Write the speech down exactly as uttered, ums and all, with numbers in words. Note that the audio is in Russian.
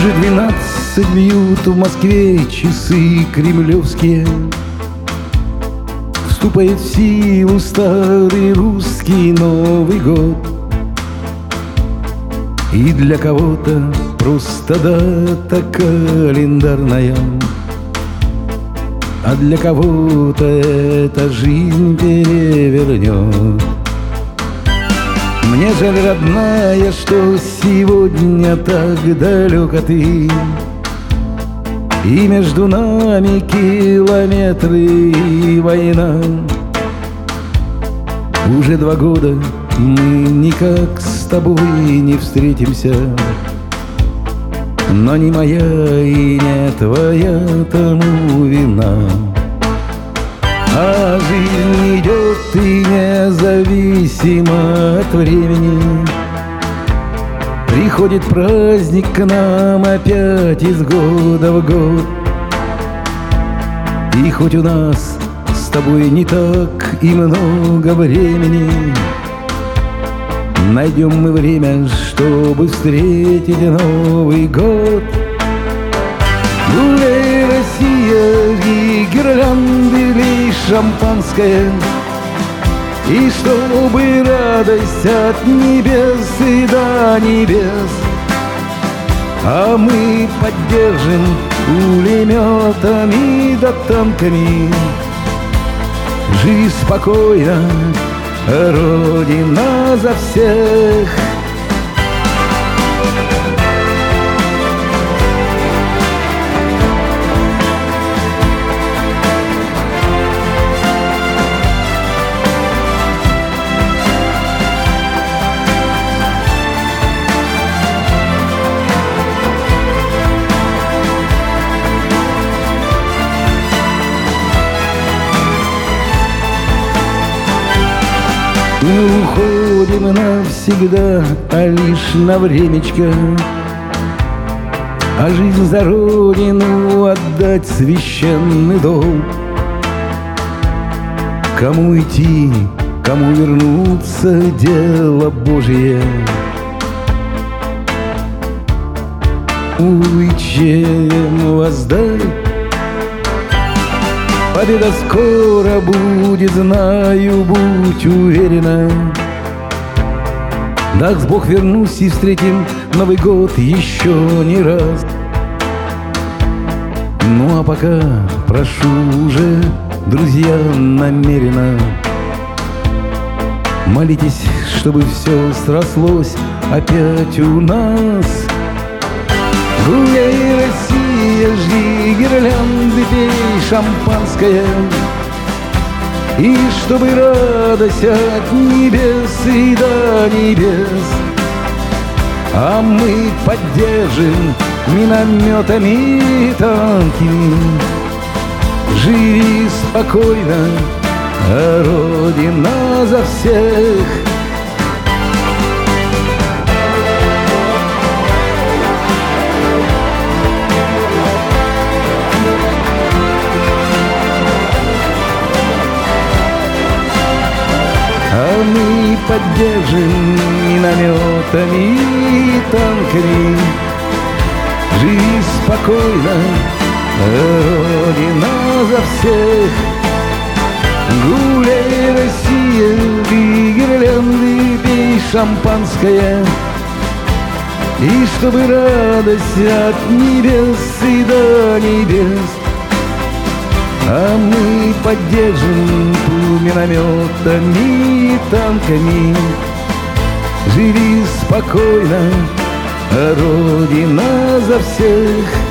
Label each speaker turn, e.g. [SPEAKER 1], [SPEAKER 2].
[SPEAKER 1] Уже двенадцать бьют в Москве часы кремлевские. Вступает в силу старый русский Новый год. И для кого-то просто дата календарная, а для кого-то эта жизнь перевернет. Мне жаль, родная, что сегодня так далеко ты, и между нами километры и война. Уже два года мы никак с тобой не встретимся, но не моя и не твоя тому вина. А жизнь идет и независимо от времени. Приходит праздник к нам опять из года в год. И хоть у нас с тобой не так и много времени, найдем мы время, чтобы встретить Новый год. Гуляй, Россия, и гирлянды лей шампанское, и чтобы радость от небес и до небес. А мы поддержим пулеметами да танками. Живи спокойно, Родина за всех. Мы уходим навсегда, а лишь на времечко, а жизнь за родину отдать священный долг. Кому идти, кому вернуться, дело Божье. Увы, чем воздать? Победа скоро будет, знаю, будь уверена. Даст Бог, вернусь и встретим Новый год еще не раз. Ну а пока прошу уже, друзья, намеренно молитесь, чтобы все срослось опять у нас. Гуляй, Россия, жги гирлянды, пей шампанское, и чтобы радость от небес и до небес. А мы поддержим минометами и танки. Живи спокойно, а Родина за всех. А мы поддержим минометами и танками. Живи спокойно, Родина за всех. Гуляй, Россия, и гирлянды, пей шампанское, и чтобы радость от небес и до небес. А мы поддержим минометами и танками. Живи спокойно, Родина за всех.